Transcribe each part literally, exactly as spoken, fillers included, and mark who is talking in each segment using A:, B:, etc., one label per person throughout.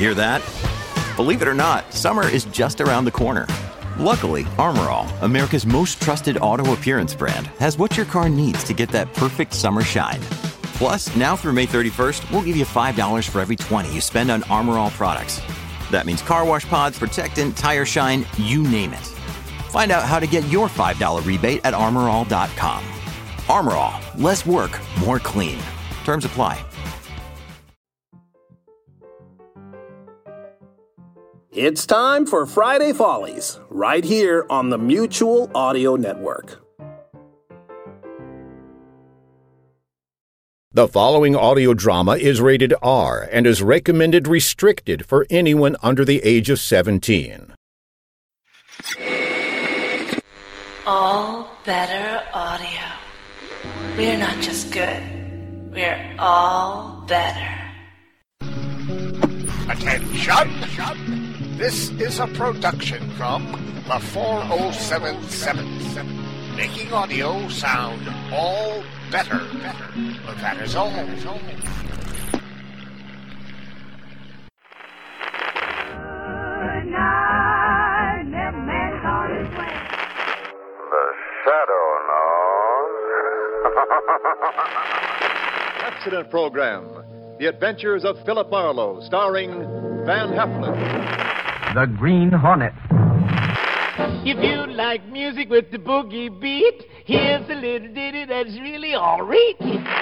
A: Hear that? Believe it or not, summer is just around the corner. Luckily, Armor All, America's most trusted auto appearance brand, has what your car needs to get that perfect summer shine. Plus, now through May thirty-first, we'll give you five dollars for every twenty dollars you spend on Armor All products. That means car wash pods, protectant, tire shine, you name it. Find out how to get your five dollars rebate at armor all dot com. Armor All, less work, more clean. Terms apply.
B: It's time for Friday Follies, right here on the Mutual Audio Network.
C: The following audio drama is rated R and is recommended restricted for anyone under the age of seventeen.
D: All Better Audio. We're not just good, we're all better.
E: Attention! This is a production from the four oh seven seven, making audio sound all better. better. But that is all. That is all.
F: Good night, never man on his way.
G: The Shadow knows.
H: Accident Program. The Adventures of Philip Marlowe, starring Van Heflin.
I: The Green Hornet.
J: If you like music with the boogie beat, here's a little ditty that's really all right.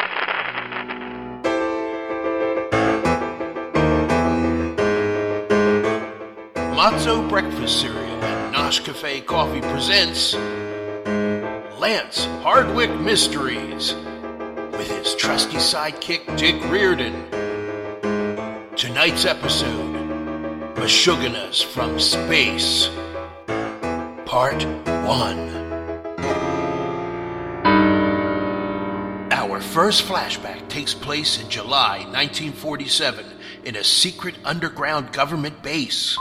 K: Matzo Breakfast Cereal and Nosh Cafe Coffee presents Lance Hardwick Mysteries with his trusty sidekick Dick Reardon. Tonight's episode, Meshuggahs from Space, Part one. Our first flashback takes place in July nineteen forty-seven in a secret underground government base.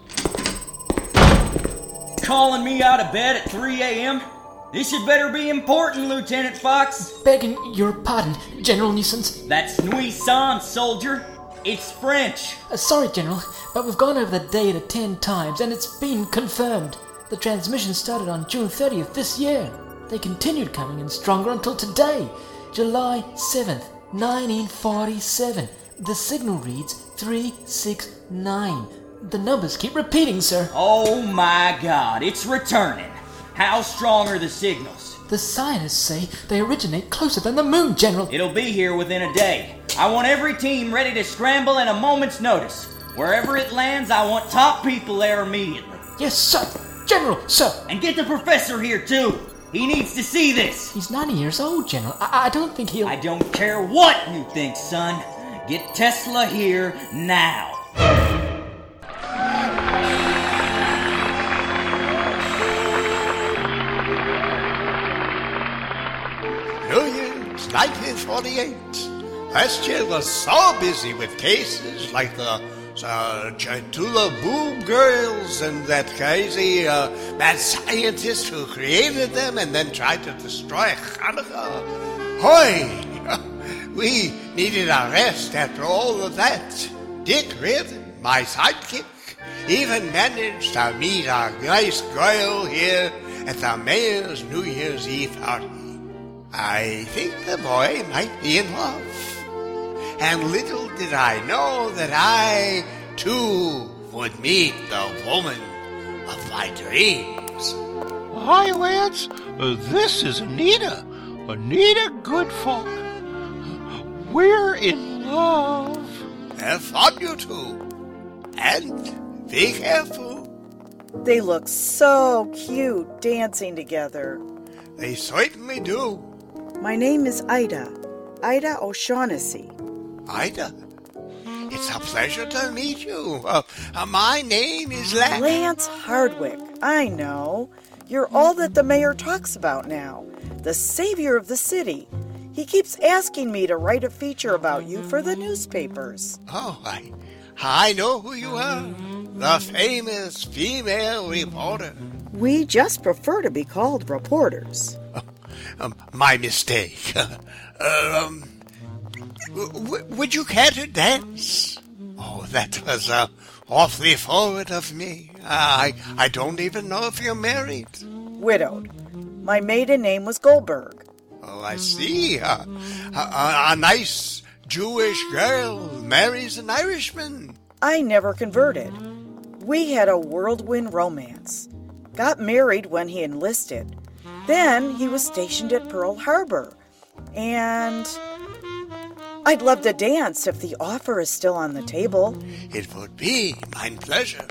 L: Calling me out of bed at three a.m.? This had better be important, Lieutenant Fox.
M: Begging your pardon, General Nuisance.
L: That's Nuisance, soldier. It's French.
M: Uh, sorry, General, but we've gone over the data ten times, and it's been confirmed. The transmission started on June thirtieth this year. They continued coming in stronger until today, July seventh, nineteen forty-seven. The signal reads three six nine. The numbers keep repeating, sir.
L: Oh my God, it's returning. How strong are the signals?
M: The scientists say they originate closer than the moon, General.
L: It'll be here within a day. I want every team ready to scramble at a moment's notice. Wherever it lands, I want top people there immediately.
M: Yes, sir. General, sir.
L: And get the professor here, too. He needs to see this.
M: He's ninety years old, General. I, I don't think he'll...
L: I don't care what you think, son. Get Tesla here now.
E: New Year's nineteen forty-eight. Last year was so busy with cases like the uh, Chantula Boob Girls and that crazy uh, mad scientist who created them and then tried to destroy Hanukkah. Hoy! We needed a rest after all of that. Dick Reardon, my sidekick, even managed to meet a nice girl here at the mayor's New Year's Eve party. I think the boy might be in love. And little did I know that I, too, would meet the woman of my dreams.
K: Hi, Lance. Uh, this is Anita. Anita Goodfolk. We're in love.
E: Have fun, you two. And be careful.
N: They look so cute dancing together.
E: They certainly do.
N: My name is Ida. Ida O'Shaughnessy.
E: Ida, it's a pleasure to meet you. Uh, uh, my name is Lance.
N: Lance Hardwick. I know. You're all that the mayor talks about now. The savior of the city. He keeps asking me to write a feature about you for the newspapers.
E: Oh, I, I know who you are. The famous female reporter.
N: We just prefer to be called reporters.
E: Oh, um, my mistake. uh, um... W- would you care to dance? Oh, that was uh, awfully forward of me. Uh, I, I don't even know if you're married.
N: Widowed. My maiden name was Goldberg.
E: Oh, I see. Uh, a, a, a nice Jewish girl marries an Irishman.
N: I never converted. We had a whirlwind romance. Got married when he enlisted. Then he was stationed at Pearl Harbor. And I'd love to dance if the offer is still on the table.
E: It would be my pleasure.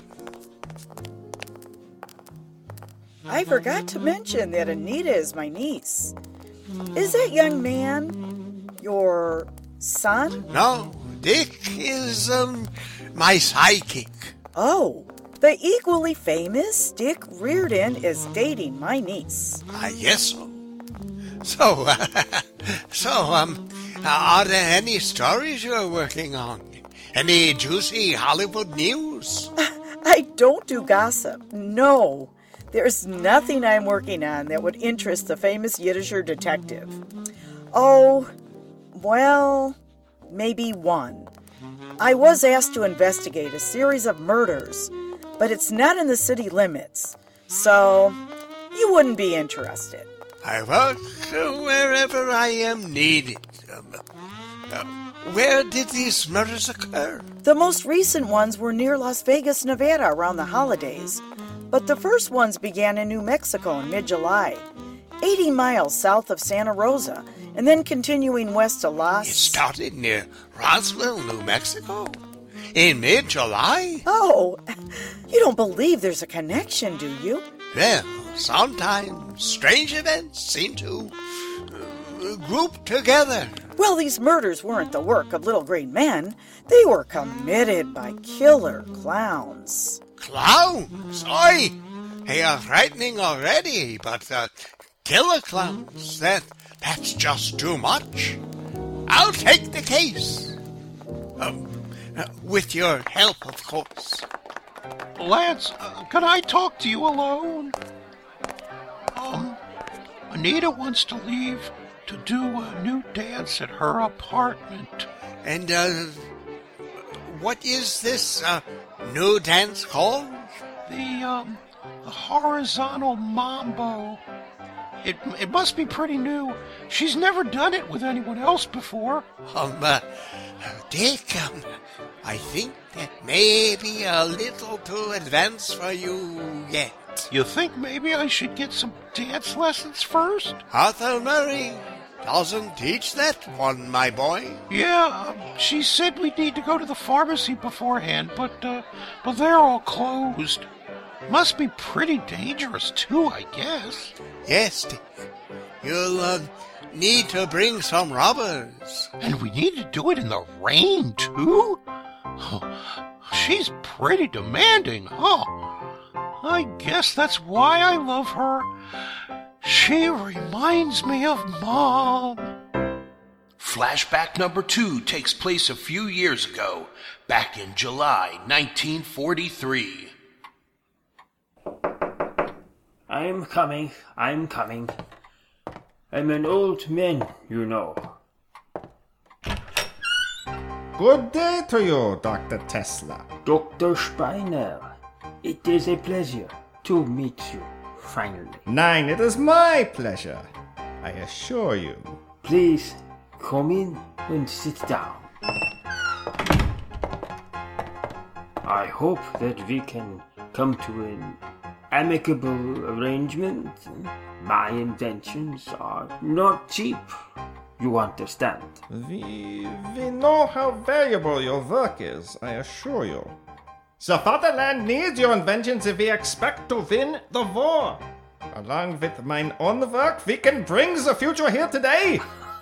N: I forgot to mention that Anita is my niece. Is that young man your son?
E: No, Dick is um my sidekick.
N: Oh, the equally famous Dick Reardon is dating my niece.
E: I guess so. So, uh, so um, are there any stories you're working on? Any juicy Hollywood news?
N: I don't do gossip. No. There's nothing I'm working on that would interest the famous Yiddisher detective. Oh, well, maybe one. I was asked to investigate a series of murders, but it's not in the city limits, so you wouldn't be interested.
E: I work wherever I am needed. Um, uh, where did these murders occur?
N: The most recent ones were near Las Vegas, Nevada around the holidays. But the first ones began in New Mexico in mid-July, eighty miles south of Santa Rosa, and then continuing west to Las...
E: It started near Roswell, New Mexico? In mid-July?
N: Oh, you don't believe there's a connection, do you?
E: Well, sometimes strange events seem to uh, group together.
N: Well, these murders weren't the work of little green men. They were committed by killer clowns.
E: Clowns? Oi! They are frightening already, but uh, killer clowns, that, that's just too much. I'll take the case. Um, uh, with your help, of course.
K: Lance, uh, can I talk to you alone? Um, Anita wants to leave to do a new dance at her apartment.
E: And, uh, what is this, uh, new dance called?
K: The, um, the horizontal mambo. It, it must be pretty new. She's never done it with anyone else before.
E: Um, uh, Dick, um, I think that may be a little too advanced for you yet.
K: You think maybe I should get some dance lessons first?
E: Arthur Murray doesn't teach that one, my boy.
K: Yeah, um, she said we need to go to the pharmacy beforehand, but, uh, but they're all closed. Must be pretty dangerous, too, I guess.
E: Yes, Dick. You'll, uh, need to bring some rubbers.
K: And we need to do it in the rain, too? Oh, she's pretty demanding, huh? I guess that's why I love her. She reminds me of Mom. Flashback number two takes place a few years ago, back in July nineteen forty-three.
O: I'm coming, I'm coming. I'm an old man, you know.
P: Good day to you, Doctor Tesla.
O: Doctor Spiner, it is a pleasure to meet you, finally.
P: Nein, it is my pleasure, I assure you.
O: Please, come in and sit down. I hope that we can come to an amicable arrangement. My inventions are not cheap, you understand.
P: We, we know how valuable your work is, I assure you. The fatherland needs your inventions if we expect to win the war. Along with mine own work, we can bring the future here today.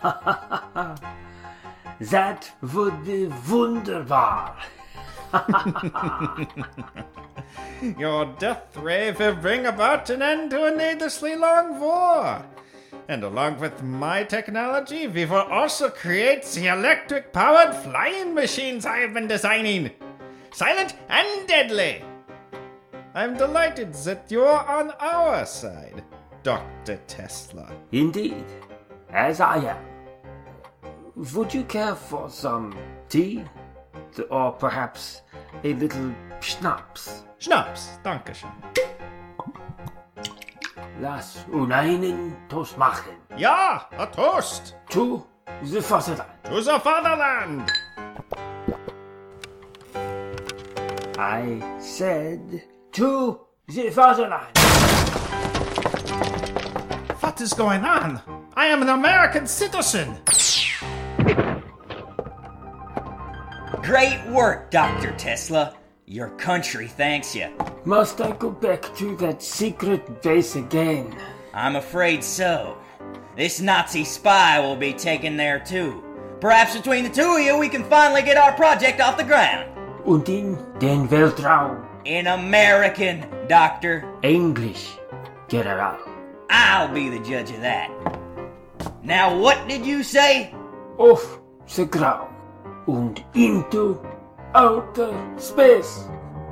O: That would be wunderbar.
P: Your death ray will bring about an end to a needlessly long war. And along with my technology, we will also create the electric-powered flying machines I have been designing. Silent and deadly. I'm delighted that you're on our side, Doctor Tesla.
O: Indeed, as I am. Would you care for some tea? with, or perhaps a little schnapps.
P: Schnapps, dankeschön.
O: Lass uns einen Toast machen.
P: Ja, a toast.
O: To the Fatherland.
P: To the Fatherland.
O: I said to the Fatherland.
P: What is going on? I am an American citizen.
L: Great work, Doctor Tesla. Your country thanks you.
O: Must I go back to that secret base again?
L: I'm afraid so. This Nazi spy will be taken there too. Perhaps between the two of you we can finally get our project off the ground.
O: Und in den Weltraum.
L: In American, Doctor.
O: English, General.
L: I'll be the judge of that. Now what did you say?
O: Off the ground and into outer space.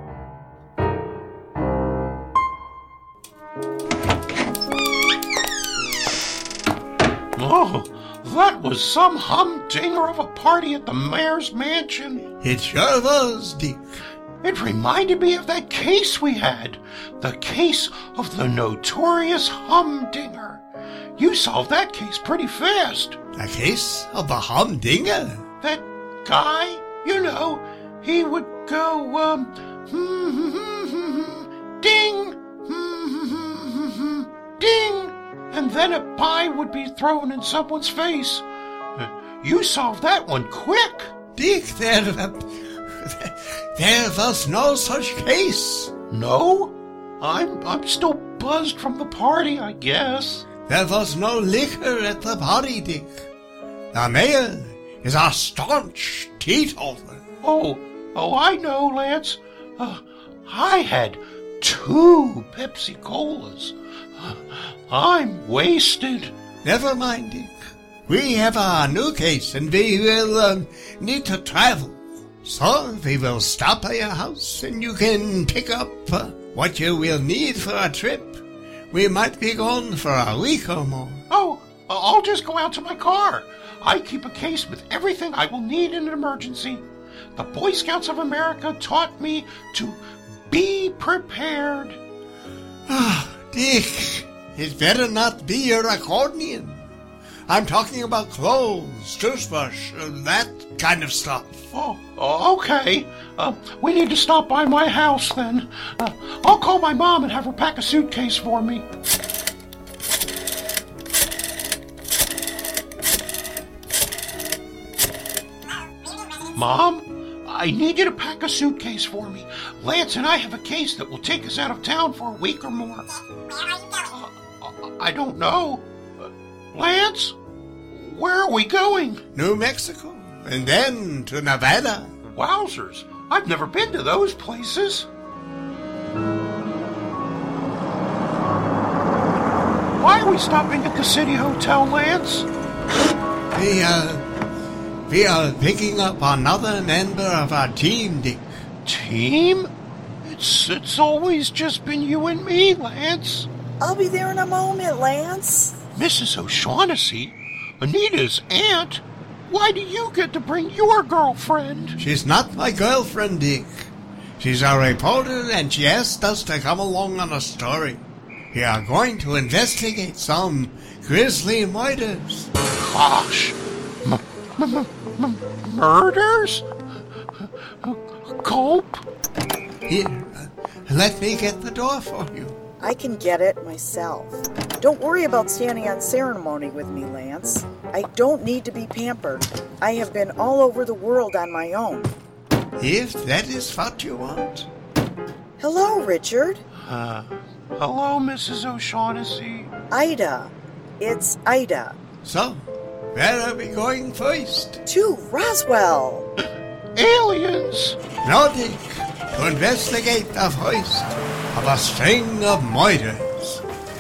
K: Oh, that was some humdinger of a party at the mayor's mansion.
E: It sure was, Dick.
K: It reminded me of that case we had. The case of the notorious humdinger. You solved that case pretty fast.
E: The case of the humdinger?
K: That guy, you know, he would go, um, ding, ding, and then a pie would be thrown in someone's face. You solved that one quick.
E: Dick, there, uh, there was no such case.
K: No? I'm, I'm still buzzed from the party, I guess.
E: There was no liquor at the party, Dick. The mayor is a staunch teetotaler.
K: Oh, oh, I know, Lance. Uh, I had two Pepsi Colas. Uh, I'm wasted.
E: Never mind, Dick. We have a new case and we will um, need to travel. So we will stop at your house and you can pick up uh, what you will need for a trip. We might be gone for a week or more.
K: Oh, I'll just go out to my car. I keep a case with everything I will need in an emergency. The Boy Scouts of America taught me to be prepared.
E: Ah, Dick, it better not be your accordion. I'm talking about clothes, toothbrush, uh, that kind of stuff.
K: Oh, okay. Uh, we need to stop by my house then. Uh, I'll call my mom and have her pack a suitcase for me. Mom, I need you to pack a suitcase for me. Lance and I have a case that will take us out of town for a week or more. Uh, I don't know. Uh, Lance, where are we going?
E: New Mexico, and then to Nevada.
K: Wowzers, I've never been to those places. Why are we stopping at the City Hotel, Lance?
E: We, uh, we are picking up another member of our team, Dick.
K: Team? It's, it's always just been you and me, Lance.
N: I'll be there in a moment, Lance.
K: Missus O'Shaughnessy? Anita's aunt? Why do you get to bring your girlfriend?
E: She's not my girlfriend, Dick. She's a reporter and she asked us to come along on a story. We are going to investigate some grisly murders.
K: Gosh. M- m- m- murders? Gulp?
E: Here, uh, let me get the door for you.
N: I can get it myself. Don't worry about standing on ceremony with me, Lance. I don't need to be pampered. I have been all over the world on my own.
E: If that is what you want.
N: Hello, Richard.
K: Uh, hello, Missus O'Shaughnessy.
N: Ida. It's Ida.
E: So, where are we going first?
N: To Roswell.
K: Aliens!
E: No, Dick. To investigate the hoist of a string of murders.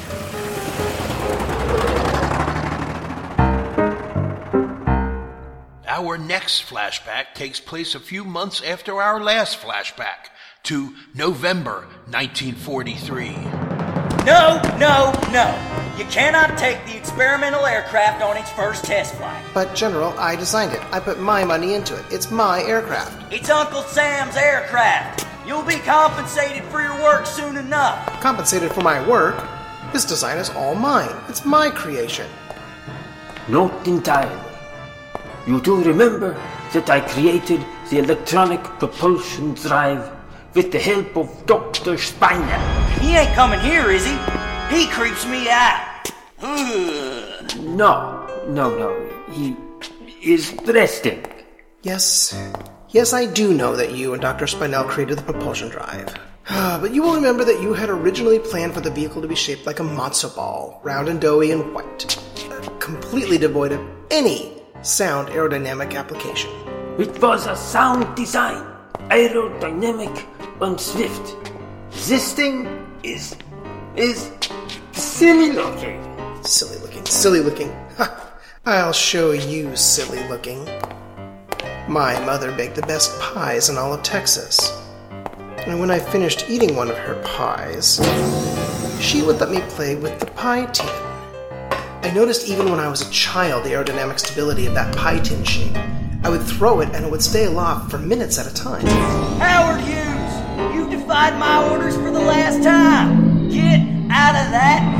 K: Our next flashback takes place a few months after our last flashback, to November nineteen forty-three.
L: No, no, no. You cannot take the experimental aircraft on its first test flight.
Q: But, General, I designed it. I put my money into it. It's my aircraft.
L: It's Uncle Sam's aircraft. You'll be compensated for your work soon enough.
Q: Compensated for my work? This design is all mine. It's my creation.
O: Not entirely. You do remember that I created the electronic propulsion drive with the help of Doctor Spiner.
L: He ain't coming here, is he? He creeps me out. Ugh.
O: No, no, no. He is resting.
Q: Yes. Yes, I do know that you and Doctor Spinell created the propulsion drive. But you will remember that you had originally planned for the vehicle to be shaped like a matzo ball, round and doughy and white. Completely devoid of any sound aerodynamic application.
O: It was a sound design, aerodynamic and swift. This thing is... is... silly looking.
Q: Silly looking, silly looking. Ha! I'll show you silly looking. My mother baked the best pies in all of Texas. And when I finished eating one of her pies, she would let me play with the pie tin. I noticed even when I was a child the aerodynamic stability of that pie tin shape. I would throw it and it would stay aloft for minutes at a time.
L: Howard Hughes, you defied my orders for the last time. Get out of that.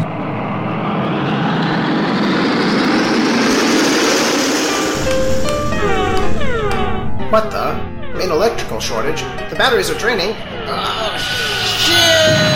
Q: What the? Main electrical shortage. The batteries are draining. Oh, shit!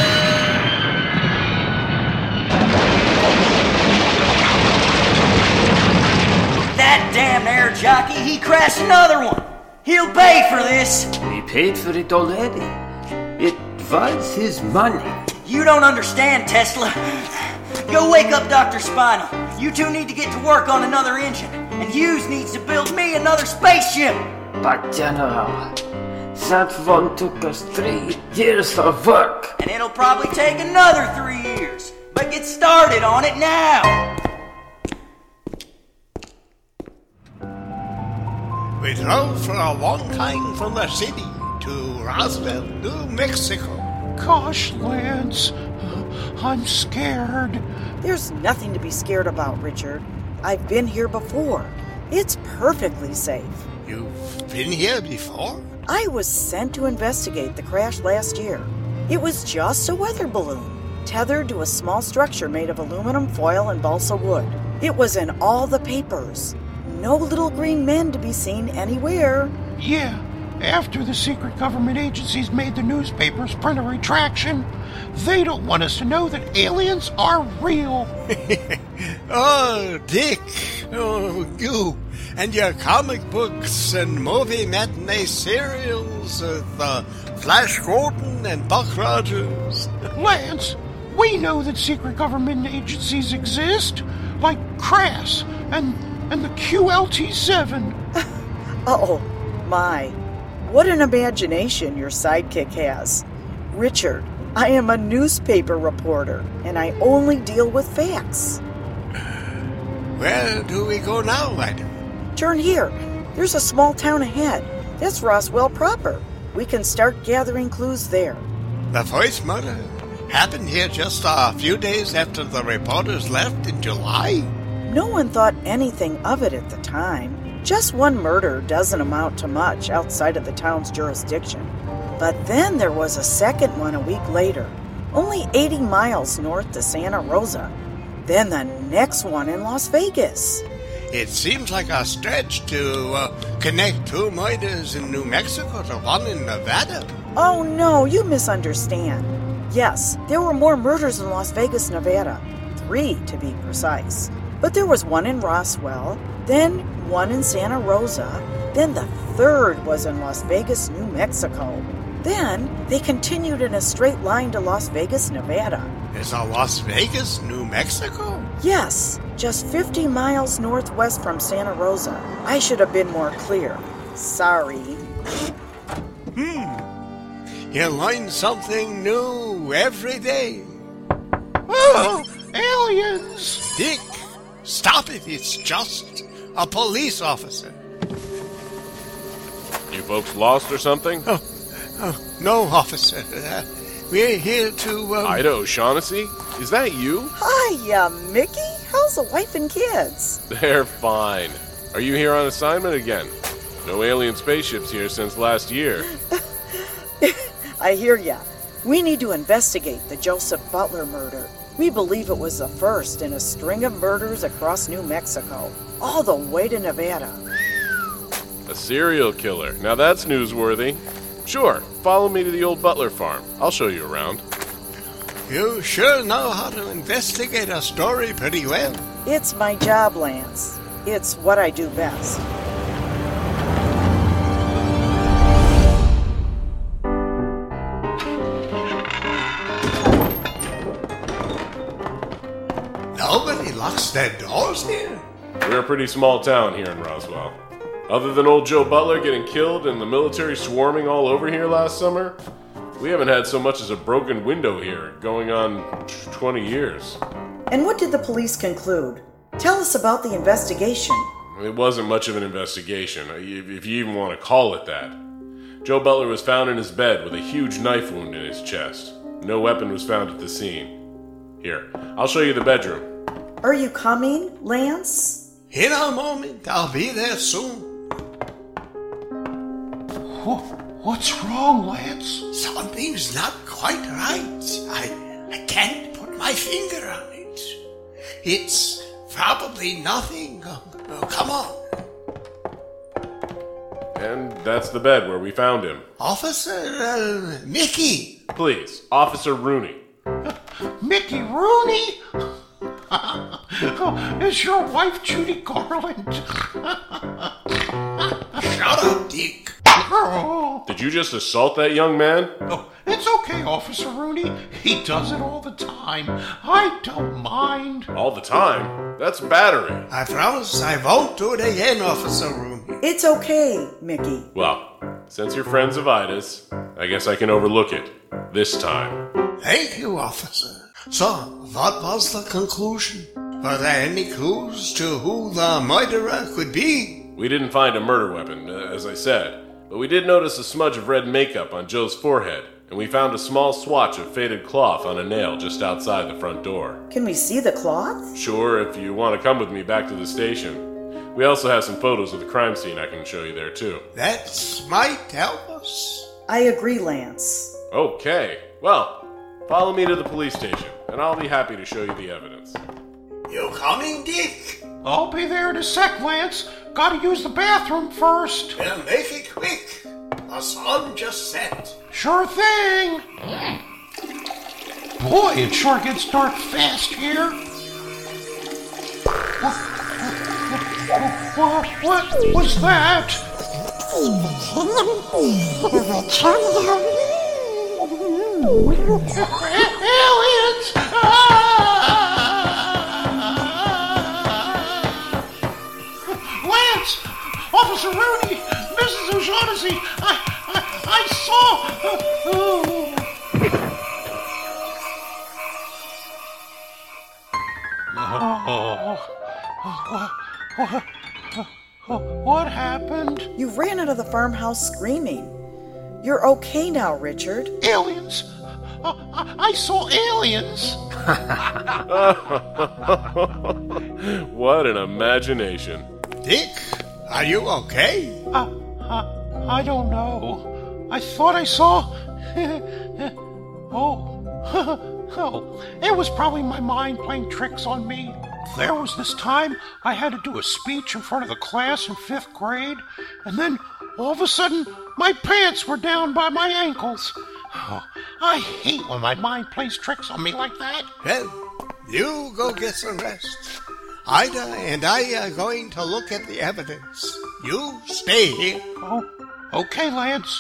L: That damn air jockey, he crashed another one. He'll pay for this.
O: He paid for it already. It was his money.
L: You don't understand, Tesla. Go wake up Doctor Spinell. You two need to get to work on another engine. And Hughes needs to build me another spaceship.
O: But, General, that one took us three years of work.
L: And it'll probably take another three years. But get started on it now.
E: We drove for a long time from the city to Roswell, New Mexico.
K: Gosh, Lance, I'm scared.
N: There's nothing to be scared about, Richard. I've been here before. It's perfectly safe.
E: You've been here before?
N: I was sent to investigate the crash last year. It was just a weather balloon, tethered to a small structure made of aluminum foil and balsa wood. It was in all the papers. No little green men to be seen anywhere.
K: Yeah, after the secret government agencies made the newspapers print a retraction, they don't want us to know that aliens are real.
E: Oh, Dick. Oh, you. And your comic books and movie matinee serials with uh, Flash Gordon and Buck Rogers.
K: Lance, we know that secret government agencies exist, like Crass and, and the Q L T seven.
N: Oh, my. What an imagination your sidekick has. Richard, I am a newspaper reporter, and I only deal with facts.
E: Where do we go now, madam?
N: Turn here. There's a small town ahead. That's Roswell proper. We can start gathering clues there.
E: The first murder happened here just a few days after the reporters left in July?
N: No one thought anything of it at the time. Just one murder doesn't amount to much outside of the town's jurisdiction. But then there was a second one a week later, only eighty miles north to Santa Rosa. Then the next one in Las Vegas.
E: It seems like a stretch to uh, connect two murders in New Mexico to one in Nevada.
N: Oh no, you misunderstand. Yes, there were more murders in Las Vegas, Nevada. Three, to be precise. But there was one in Roswell, then one in Santa Rosa, then the third was in Las Vegas, New Mexico. Then they continued in a straight line to Las Vegas, Nevada.
E: Is a Las Vegas, New Mexico?
N: Yes, just fifty miles northwest from Santa Rosa. I should have been more clear. Sorry.
E: Hmm. You learn something new every day.
K: Oh, aliens!
E: Dick, stop it. It's just a police officer.
R: You folks lost or something?
E: Oh, oh no, officer. Uh, We're here to, um...
R: Ida O'Shaughnessy? Is that you?
N: Hiya, Mickey. How's the wife and kids?
R: They're fine. Are you here on assignment again? No alien spaceships here since last year.
N: I hear ya. We need to investigate the Joseph Butler murder. We believe it was the first in a string of murders across New Mexico, all the way to Nevada.
R: A serial killer. Now that's newsworthy. Sure, follow me to the old Butler farm. I'll show you around.
E: You sure know how to investigate a story pretty well.
N: It's my job, Lance. It's what I do best.
E: Nobody locks their doors here.
R: We're a pretty small town here in Roswell. Other than old Joe Butler getting killed and the military swarming all over here last summer, we haven't had so much as a broken window here, going on twenty years.
N: And what did the police conclude? Tell us about the investigation.
R: It wasn't much of an investigation, if you even want to call it that. Joe Butler was found in his bed with a huge knife wound in his chest. No weapon was found at the scene. Here, I'll show you the bedroom.
N: Are you coming, Lance?
E: In a moment. I'll be there soon.
K: What's wrong, Lance?
E: Something's not quite right. I, I can't put my finger on it. It's probably nothing. Oh, oh, come on.
R: And that's the bed where we found him.
E: Officer uh, Mickey.
R: Please, Officer Rooney.
K: Mickey Rooney? Oh, is your wife Judy Garland?
E: Shut up, Dick.
R: Did you just assault that young man?
K: Oh, it's okay, Officer Rooney. He does it all the time. I don't mind.
R: All the time? That's battery.
E: I promise I won't do it again, Officer Rooney.
N: It's okay, Mickey.
R: Well, since you're friends of Ida's, I guess I can overlook it. This time.
E: Thank you, Officer. So, what was the conclusion? Were there any clues to who the murderer could be?
R: We didn't find a murder weapon, as I said, but we did notice a smudge of red makeup on Joe's forehead, and we found a small swatch of faded cloth on a nail just outside the front door.
N: Can we see the cloth?
R: Sure, if you want to come with me back to the station. We also have some photos of the crime scene I can show you there, too.
E: That might help us.
N: I agree, Lance.
R: Okay. Well, follow me to the police station, and I'll be happy to show you the evidence.
E: You coming, Dick?
K: I'll be there in a sec, Lance. Gotta use the bathroom first.
E: Well, make it quick. The sun just set.
K: Sure thing. Boy, it sure gets dark fast here. What, what, what was that? Aliens! Lance! Officer Rooney! Missus O'Shaughnessy! I, I, I saw... Oh. Oh. What, what, what happened?
N: You ran out of the farmhouse screaming. You're okay now, Richard.
K: Aliens! I, I saw aliens!
R: What an imagination.
E: Dick, are you okay?
K: Uh, uh, I don't know. I thought I saw... oh. oh, it was probably my mind playing tricks on me. There was this time I had to do a speech in front of the class in fifth grade, and then all of a sudden my pants were down by my ankles. Oh, I hate when my mind plays tricks on me like that.
E: Well, you go get some rest. Ida and I are going to look at the evidence. You stay here.
K: Oh, okay, Lance.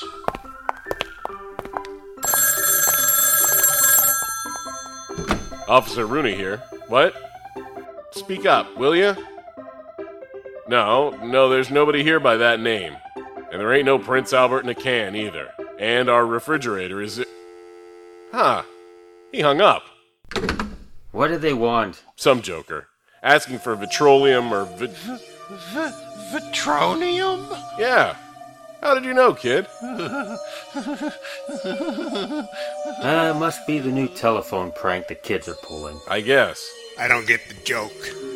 R: Officer Rooney here. What? Speak up, will you? No, no, there's nobody here by that name. And there ain't no Prince Albert in a can, either. And our refrigerator is... Huh. He hung up.
S: What do they want?
R: Some joker. Asking for vitrolium or... Vi-
K: v- vitronium?
R: Yeah. How did you know, kid?
S: Uh, must be the new telephone prank the kids are pulling.
R: I guess.
E: I don't get the joke.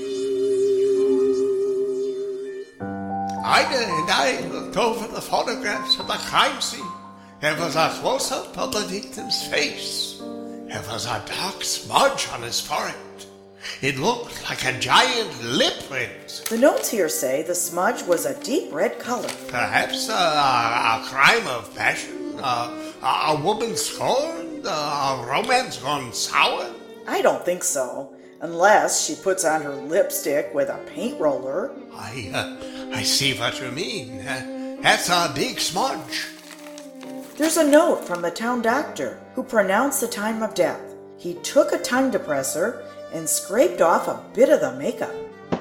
E: Ida and I looked over the photographs of the crime scene. There was a close-up of the victim's face. There was a dark smudge on his forehead. It looked like a giant lip print.
N: The notes here say the smudge was a deep red color.
E: Perhaps a, a, a crime of passion? A, a, a woman scorned? A, a romance gone sour?
N: I don't think so. Unless she puts on her lipstick with a paint roller.
E: I, uh, I see what you mean. Uh, that's a big smudge.
N: There's a note from the town doctor who pronounced the time of death. He took a time depressor and scraped off a bit of the makeup.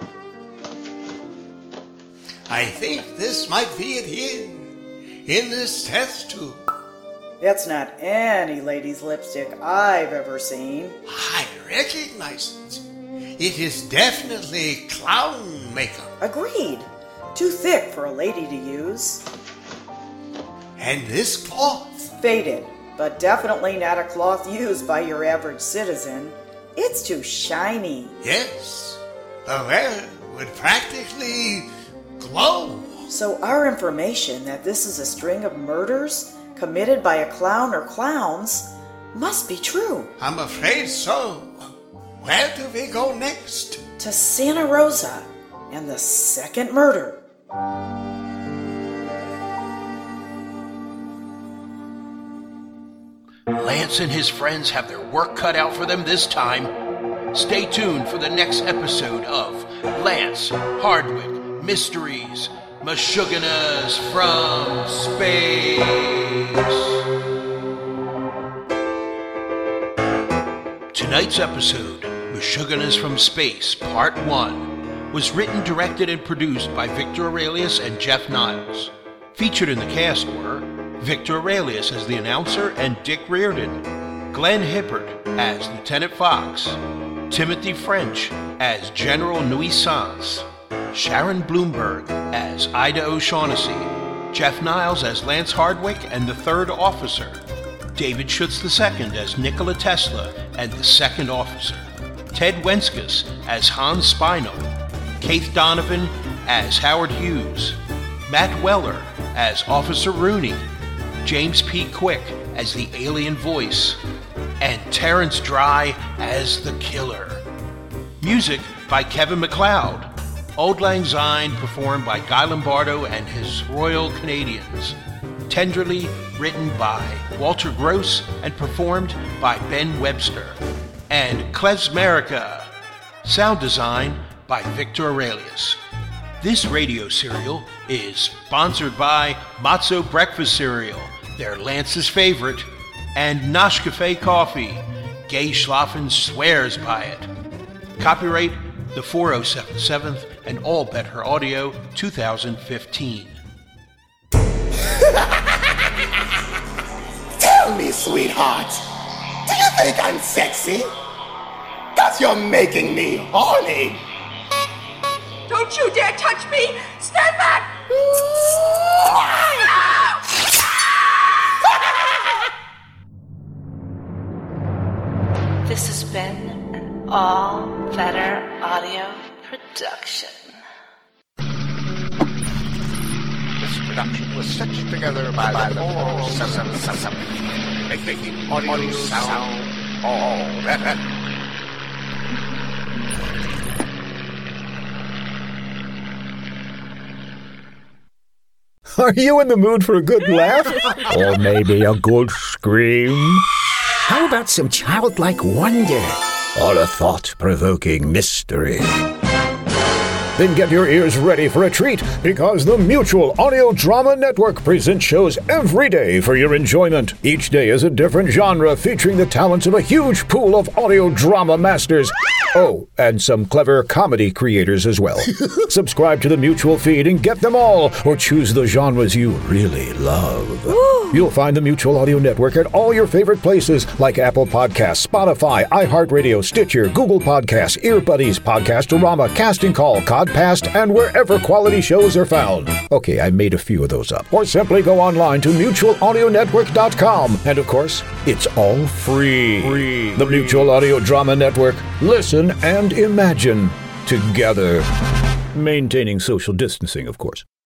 E: I think this might be it here, in this test tube.
N: That's not any lady's lipstick I've ever seen.
E: I recognize it. It is definitely clown makeup.
N: Agreed. Too thick for a lady to use.
E: And this cloth?
N: Faded, but definitely not a cloth used by your average citizen. It's too shiny.
E: Yes, the wearer would practically glow.
N: So our information that this is a string of murders committed by a clown or clowns must be true.
E: I'm afraid so. Where do we go next?
N: To Santa Rosa and the second murder.
K: Lance and his friends have their work cut out for them this time. Stay tuned for the next episode of Lance Hardwick Mysteries Meshuggahs from Space. Tonight's episode, Meshuggahs from Space, Part one, was written, directed, and produced by Victor Aurelius and Jeff Niles. Featured in the cast were Victor Aurelius as the announcer and Dick Reardon, Glenn Hippert as Lieutenant Fox, Timothy French as General Nuisance, Sharon Bloomberg as Ida O'Shaughnessy, Jeff Niles as Lance Hardwick and the third officer, David Schutz the second as Nikola Tesla and the second officer, Ted Wenskus as Hans Spinel, Keith Donovan as Howard Hughes, Matt Weller as Officer Rooney, James P. Quick as the alien voice, and Terrence Dry as the killer. Music by Kevin MacLeod. Auld Lang Syne performed by Guy Lombardo and his Royal Canadians. Tenderly written by Walter Gross and performed by Ben Webster. And Klezmerica. Sound design by Victor Aurelius. This radio serial is sponsored by Matzo Breakfast Cereal, their Lance's favorite, and Noshcafe Coffee. Gay Schlaffen swears by it. Copyright the four oh seven seventh and All Better Audio two thousand fifteen.
T: Tell me, sweetheart, do you think I'm sexy? Cause you're making me horny.
F: Don't you dare touch me! Stand back!
D: This has been an All Better Audio production.
G: This production was stitched together by, by the four oh seven seven, making audio sound all better.
C: Are you in the mood for a good laugh? Or maybe a good scream?
U: How about some childlike wonder?
C: Or a thought-provoking mystery? Then get your ears ready for a treat, because the Mutual Audio Drama Network presents shows every day for your enjoyment. Each day is a different genre featuring the talents of a huge pool of audio drama masters. Oh, and some clever comedy creators as well. Subscribe to the Mutual feed and get them all, or choose the genres you really love. Ooh. You'll find the Mutual Audio Network at all your favorite places like Apple Podcasts, Spotify, iHeartRadio, Stitcher, Google Podcasts, Earbuddies, Podcastorama, Casting Call, Cod podcast and wherever quality shows are found. Okay, I made a few of those up. Or simply go online to mutual audio network dot com. And of course, it's all free. free. The Mutual Audio Drama Network. Listen and imagine together. Maintaining social distancing, of course.